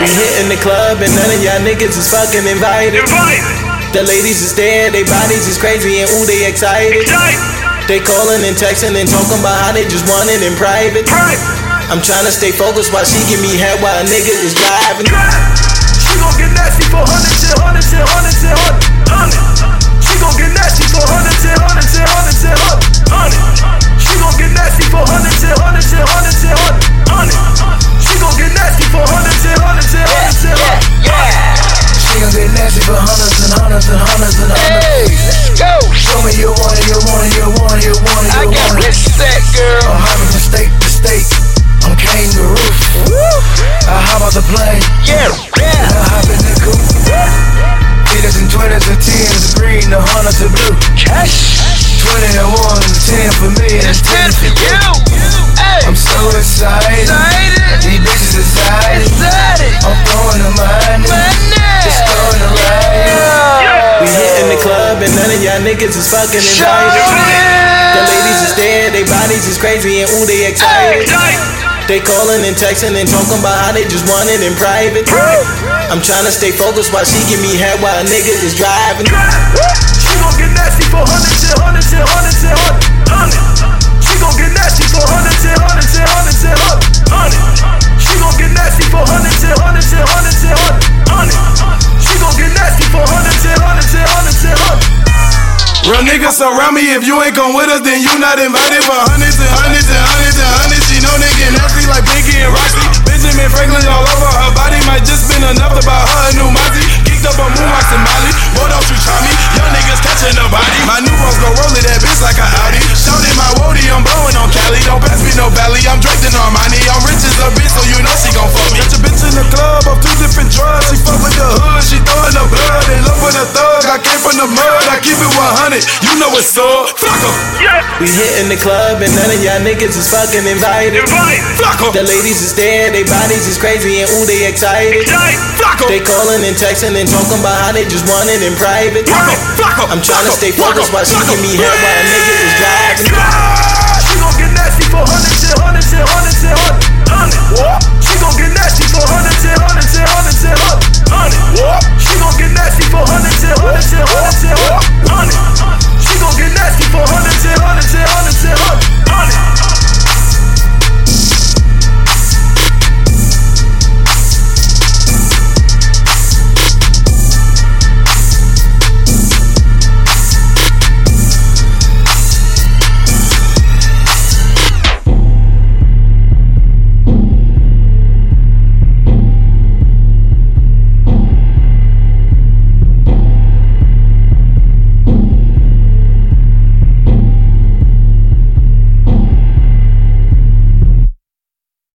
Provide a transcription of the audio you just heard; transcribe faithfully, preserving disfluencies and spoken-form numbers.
We hitting the club and none of y'all niggas is fucking invited. The ladies is there, they bodies is crazy and ooh they excited. They calling and texting and talking about how they just want it in private. I'm trying to stay focused while she give me head while a nigga is driving. She gon' get nasty for hundreds and hundreds and hundreds and hundreds. She gon' get nasty for hundreds and hundreds and hundreds and hundreds. She gon' get nasty for hundreds and hundreds and hundreds and hundreds. She gon' get nasty for hundreds and hundreds and hundreds and hundreds. She gon' get nasty for hundreds and hundreds and hundreds and hundreds. Hey, let's go. Show me you want it, you want it, you want it, you want it, you I got want it. this set, girl. I'm hopping from state to state. I'm kangaroo. I hop out the plane. Yeah, yeah. I hop in the coupe. Eighties and twenties and tens, green, the hundreds and blue. Cash. Twenty and one, ten for me, and It's ten for you. Hey, I'm so excited. excited. These bitches excited. Excited. I'm throwing the money. Money. It's going to ride. We hitting the club and none of y'all niggas is fucking invited. The ladies is there, they bodies is crazy and ooh they excited. They calling and texting and talking about how they just want it in private. I'm trying to stay focused while she give me head while a nigga is driving. She gon' get nasty for hundreds and hundreds and hundreds and hundreds. She gon' get nasty for hundreds and hundreds and hundreds and hundreds. She gon' get nasty for hundreds and hundreds and hundreds and hundreds. She gon' get nasty for hundreds and hundreds and hundreds and hundreds. Real niggas surround me, if you ain't come with us, then you not invited. For hundreds and hundreds and hundreds and hundreds, she know they get nasty like Biggie and Roxy. Benjamin Franklin all over her body, might just been enough about her and new Mozzie. Geeked up on Moonwalks and Molly, boy don't you try me, young niggas catching the body. My new ones go rollin' that bitch like a Audi. Shouting my woody, I'm blowing on Cali. Don't pass me no belly, I'm draped in Armani. I'm rich as a bitch, so you know she gon' fuck me. Got your bitch in the club off two different drugs. She fuck with the hood, she throwin' the blood. In love with a thug, I came from the mud, I keep it one hundred. You know it's so Flocko. We hitting the club and none of y'all niggas is fucking invited. Flocko. The ladies is there, they bodies is crazy and ooh they excited. Flocko. They calling and texting and talking about how they just want it in private. Flocko. Flocko. I'm trying to stay focused while she give me head while a nigga is driving. She gon' get nasty for hundreds and hundreds and hundreds and hundreds.